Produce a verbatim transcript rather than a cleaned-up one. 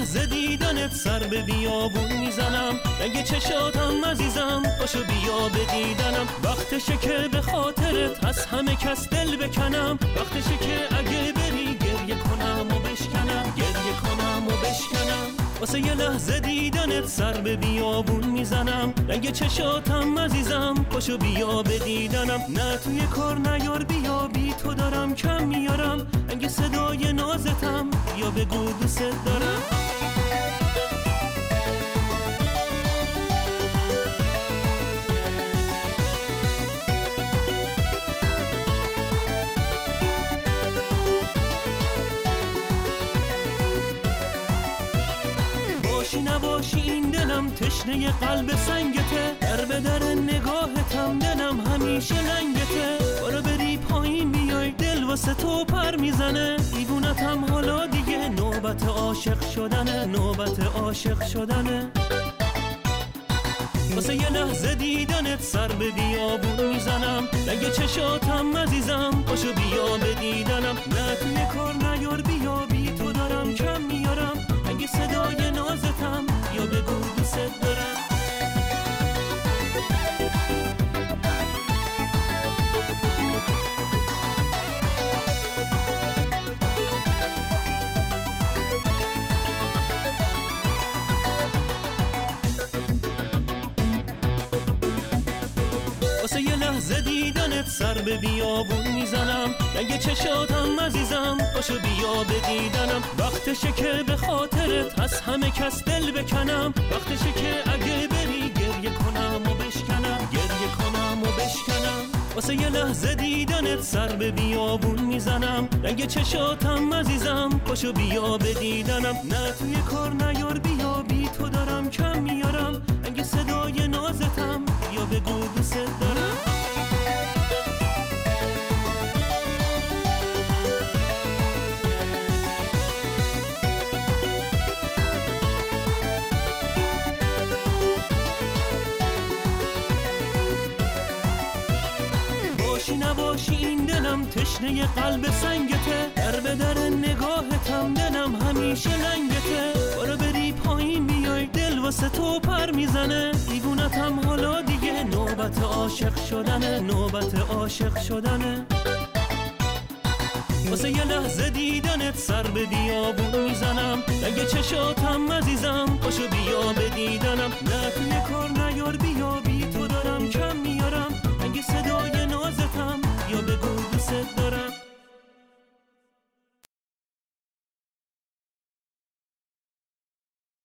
لحظه دیدنت سر به بیابون میزنم، رنگ چشاتم عزیزم پاشو بیا به دیدنم. وقتشه که به خاطرت از همه کس دل بکنم، وقتشه که اگه بری گریه کنم و بشکنم، گریه کنم و بشکنم. واسه یه لحظه دیدنت سر به بیابون میزنم، رنگ چشاتم عزیزم پاشو بیا به دیدنم. نه توی کار نیار بیا، بی تو دارم کم میارم، رنگ صدای نازتم بیا بگو دوست دارم. باشی نباشی این دلم تشنه قلب سنگته، در به در نگاهتم دلم همیشه لنگته. برو بری پایین بیای دل واسه تو پر میزنه، دیوونتم حالا دیگه نوبت عاشق شدنه، نوبت عاشق شدنه. واسه یه لحظه دیدنت سر به بیابون میزنم، رنگ چشاتم عزیزم پاشو بیا به دیدنم. نه توی کار نیار بیا، بی تو دارم کم میارم، رنگ صدای نازتم یا بگو دوست دارم. واسه یه لحظه دیدنت سر به بیابون میزنم، رنگ چشاتم عزیزم پاشو بیا به دیدنم. وقتشه که به خاطرت از همه کس دل بکنم، وقتشه که اگه بری گریه کنم و بشکنم، گریه کنم و بشکنم. واسه یه لحظه دیدنت سر به بیابون میزنم، رنگ چشاتم عزیزم پاشو بیا به دیدنم. نه توی کار نیار بیا، بی تو دارم کم میارم، رنگ صدای نازتم یا بگو دوست دارم. باشی نباشی این دلم تشنه قلب سنگته، در به در نگاهتم دلم همیشه لنگته. برو بری پایین بیای دل واسه تو پر میزنه، دیوونتم حالا دیگه نوبت عاشق شدنه، نوبت عاشق شدنه. واسه یه لحظه دیدنت سر به بیابون میزنم، رنگ چشاتم عزیزم پاشو